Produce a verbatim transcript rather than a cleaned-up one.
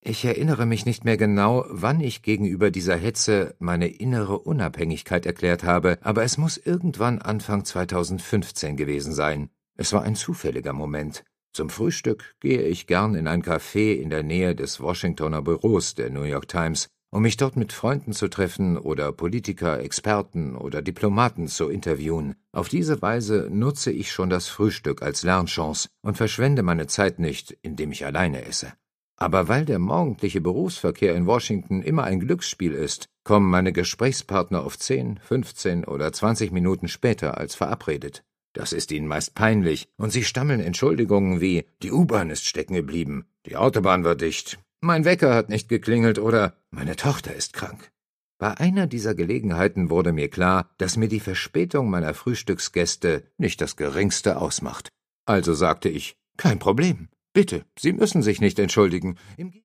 Ich erinnere mich nicht mehr genau, wann ich gegenüber dieser Hetze meine innere Unabhängigkeit erklärt habe, aber es muss irgendwann Anfang zweitausendfünfzehn gewesen sein. Es war ein zufälliger Moment. Zum Frühstück gehe ich gern in ein Café in der Nähe des Washingtoner Büros der New York Times, um mich dort mit Freunden zu treffen oder Politiker, Experten oder Diplomaten zu interviewen. Auf diese Weise nutze ich schon das Frühstück als Lernchance und verschwende meine Zeit nicht, indem ich alleine esse. Aber weil der morgendliche Berufsverkehr in Washington immer ein Glücksspiel ist, kommen meine Gesprächspartner oft zehn, fünfzehn oder zwanzig Minuten später als verabredet. Das ist ihnen meist peinlich, und sie stammeln Entschuldigungen wie »Die U-Bahn ist stecken geblieben«, »Die Autobahn war dicht«, »Mein Wecker hat nicht geklingelt« oder »Meine Tochter ist krank«. Bei einer dieser Gelegenheiten wurde mir klar, dass mir die Verspätung meiner Frühstücksgäste nicht das Geringste ausmacht. Also sagte ich, »Kein Problem. Bitte, Sie müssen sich nicht entschuldigen. Im